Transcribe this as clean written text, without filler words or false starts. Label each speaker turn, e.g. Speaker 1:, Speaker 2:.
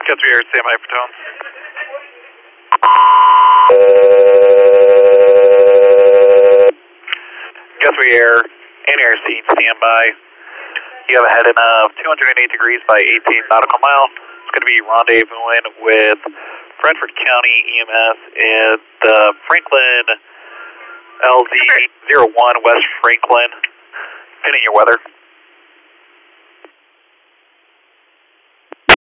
Speaker 1: Guthrie Air, standby for tone. Guthrie Air and Airspeed, standby. You have a heading of 208 degrees by 18 nautical mile. It's going to be rendezvousing with Bradford County EMS at Franklin LZ01 West Franklin. Pinning your weather.